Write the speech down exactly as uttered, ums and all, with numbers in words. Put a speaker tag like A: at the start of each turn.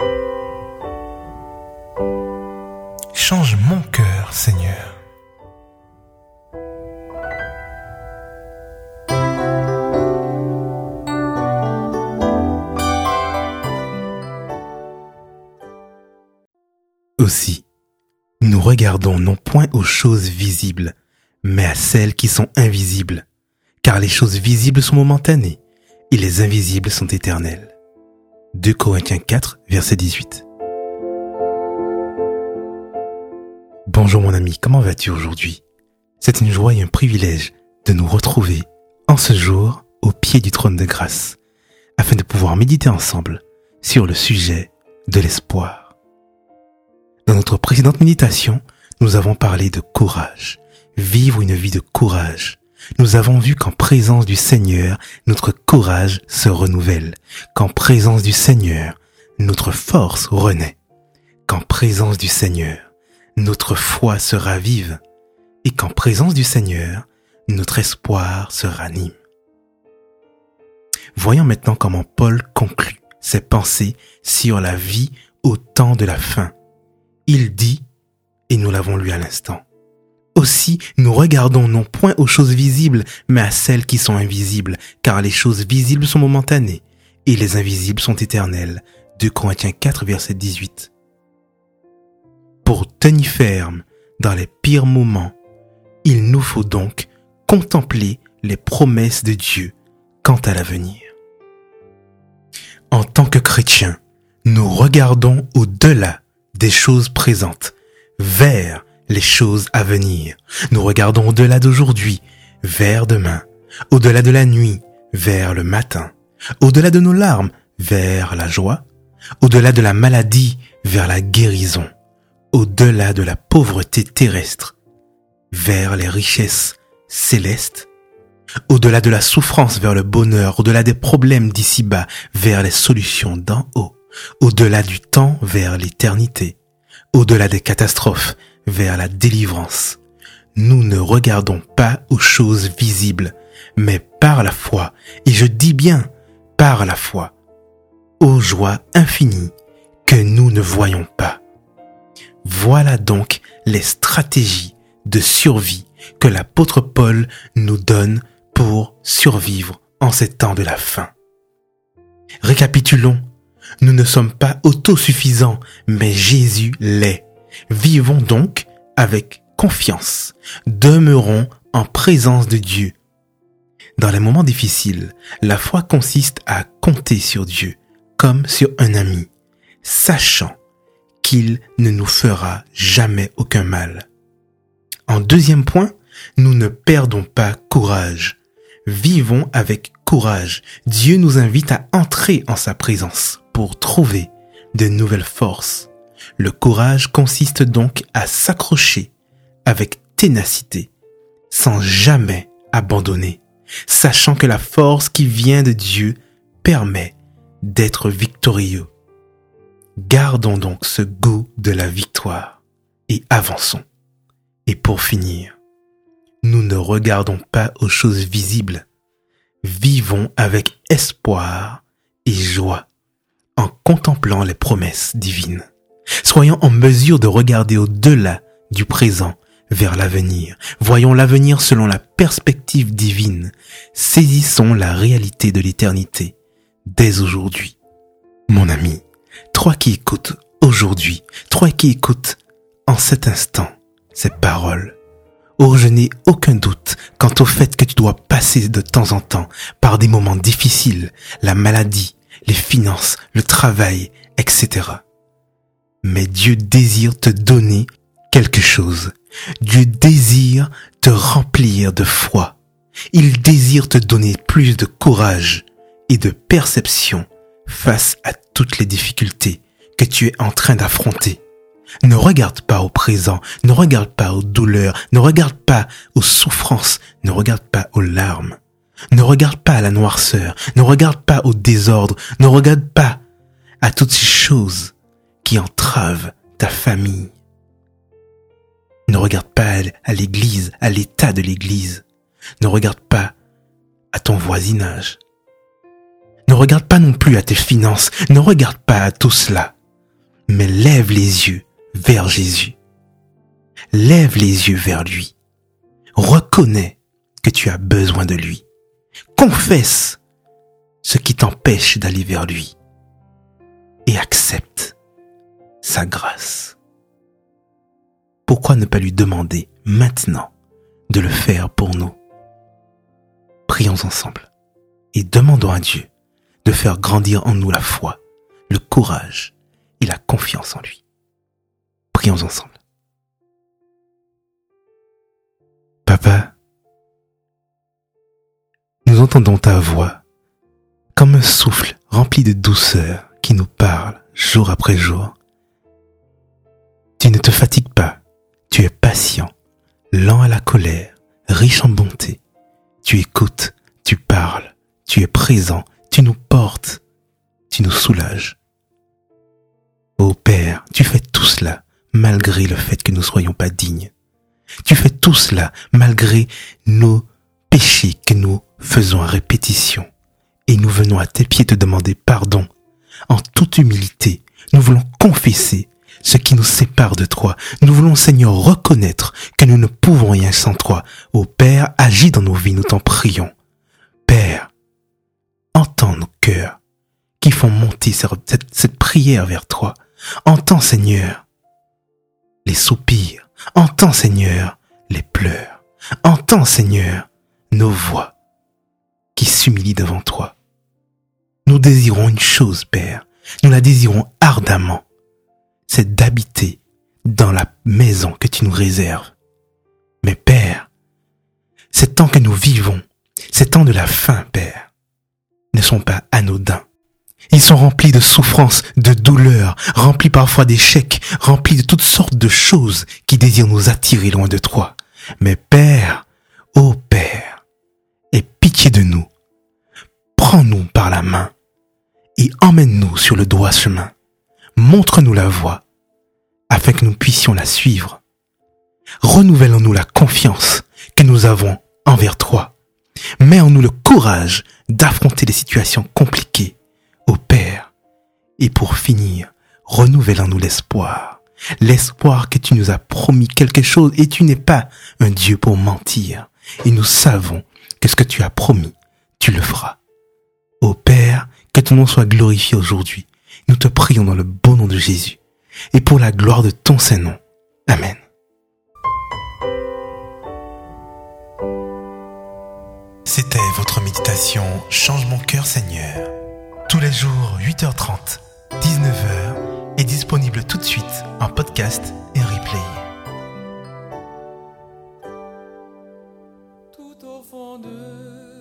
A: Change mon cœur, Seigneur.
B: Aussi, nous regardons non point aux choses visibles, mais à celles qui sont invisibles, car les choses visibles sont momentanées et les invisibles sont éternelles. deux Corinthiens quatre, verset dix-huit. Bonjour mon ami, comment vas-tu aujourd'hui? C'est une joie et un privilège de nous retrouver en ce jour au pied du trône de grâce, afin de pouvoir méditer ensemble sur le sujet de l'espoir. Dans notre précédente méditation, nous avons parlé de courage, vivre une vie de courage. Nous avons vu qu'en présence du Seigneur, notre courage se renouvelle, qu'en présence du Seigneur, notre force renaît, qu'en présence du Seigneur, notre foi se ravive et qu'en présence du Seigneur, notre espoir se ranime. Voyons maintenant comment Paul conclut ses pensées sur la vie au temps de la fin. Il dit, et nous l'avons lu à l'instant, « Aussi, nous regardons non point aux choses visibles, mais à celles qui sont invisibles, car les choses visibles sont momentanées, et les invisibles sont éternelles. » deux Corinthiens quatre, verset dix-huit. Pour tenir ferme dans les pires moments, il nous faut donc contempler les promesses de Dieu quant à l'avenir. En tant que chrétiens, nous regardons au-delà des choses présentes, vers les choses à venir. Nous regardons au-delà d'aujourd'hui, vers demain, au-delà de la nuit, vers le matin, au-delà de nos larmes, vers la joie, au-delà de la maladie, vers la guérison, au-delà de la pauvreté terrestre, vers les richesses célestes, au-delà de la souffrance, vers le bonheur, au-delà des problèmes d'ici-bas, vers les solutions d'en haut, au-delà du temps, vers l'éternité, au-delà des catastrophes, vers la délivrance. Nous ne regardons pas aux choses visibles, mais par la foi, et je dis bien par la foi, aux joies infinies que nous ne voyons pas. Voilà donc les stratégies de survie que l'apôtre Paul nous donne pour survivre en ces temps de la fin. Récapitulons, nous ne sommes pas autosuffisants, mais Jésus l'est. Vivons donc avec confiance, demeurons en présence de Dieu. Dans les moments difficiles, la foi consiste à compter sur Dieu comme sur un ami, sachant qu'il ne nous fera jamais aucun mal. En deuxième point, nous ne perdons pas courage. Vivons avec courage. Dieu nous invite à entrer en sa présence pour trouver de nouvelles forces. Le courage consiste donc à s'accrocher avec ténacité, sans jamais abandonner, sachant que la force qui vient de Dieu permet d'être victorieux. Gardons donc ce goût de la victoire et avançons. Et pour finir, nous ne regardons pas aux choses visibles. Vivons avec espoir et joie en contemplant les promesses divines. Soyons en mesure de regarder au-delà du présent vers l'avenir. Voyons l'avenir selon la perspective divine. Saisissons la réalité de l'éternité dès aujourd'hui. Mon ami, toi qui écoutes aujourd'hui, toi qui écoutes en cet instant ces paroles, oh, je n'ai aucun doute quant au fait que tu dois passer de temps en temps par des moments difficiles, la maladie, les finances, le travail, et cetera. Mais Dieu désire te donner quelque chose. Dieu désire te remplir de foi. Il désire te donner plus de courage et de perception face à toutes les difficultés que tu es en train d'affronter. Ne regarde pas au présent, ne regarde pas aux douleurs, ne regarde pas aux souffrances, ne regarde pas aux larmes, ne regarde pas à la noirceur, ne regarde pas au désordre, ne regarde pas à toutes ces choses qui entravent ta famille. Ne regarde pas à l'église, à l'état de l'église. Ne regarde pas à ton voisinage. Ne regarde pas non plus à tes finances. Ne regarde pas à tout cela. mais lève les yeux vers Jésus. Lève les yeux vers lui. Reconnais que tu as besoin de lui. Confesse ce qui t'empêche d'aller vers lui et accepte sa grâce. Pourquoi ne pas lui demander maintenant de le faire pour nous? Prions ensemble et demandons à Dieu de faire grandir en nous la foi, le courage et la confiance en lui. Prions ensemble. Papa, nous entendons ta voix comme un souffle rempli de douceur qui nous parle jour après jour. Tu ne te fatigues pas, tu es patient, lent à la colère, riche en bonté. Tu écoutes, tu parles, tu es présent, tu nous portes, tu nous soulages. Ô Père, tu fais tout cela malgré le fait que nous ne soyons pas dignes. Tu fais tout cela malgré nos péchés que nous faisons à répétition. Et nous venons à tes pieds te demander pardon. En toute humilité, nous voulons confesser ce qui nous sépare de toi. Nous voulons, Seigneur, reconnaître que nous ne pouvons rien sans toi. Ô Père, agis dans nos vies, nous t'en prions. Père, entends nos cœurs qui font monter cette, cette prière vers toi. Entends, Seigneur, les soupirs. Entends, Seigneur, les pleurs. Entends, Seigneur, nos voix qui s'humilient devant toi. Nous désirons une chose, Père. Nous la désirons ardemment. C'est d'habiter dans la maison que tu nous réserves. Mais Père, ces temps que nous vivons, ces temps de la fin, Père, ne sont pas anodins. Ils sont remplis de souffrances, de douleurs, remplis parfois d'échecs, remplis de toutes sortes de choses qui désirent nous attirer loin de toi. Mais Père, ô Père, aie pitié de nous. Prends-nous par la main et emmène-nous sur le droit chemin. Montre-nous la voie afin que nous puissions la suivre. Renouvelle en nous la confiance que nous avons envers toi. Mets en nous le courage d'affronter les situations compliquées, ô Père. Et pour finir, renouvelle en nous l'espoir. L'espoir que tu nous as promis quelque chose et tu n'es pas un Dieu pour mentir. Et nous savons que ce que tu as promis, tu le feras. Ô Père, que ton nom soit glorifié aujourd'hui. Nous te prions dans le beau nom de Jésus et pour la gloire de ton Saint-Nom. Amen.
A: C'était votre méditation Change mon cœur Seigneur. Tous les jours, huit heures trente, dix-neuf heures, est disponible tout de suite en podcast et replay.
C: Tout au fond de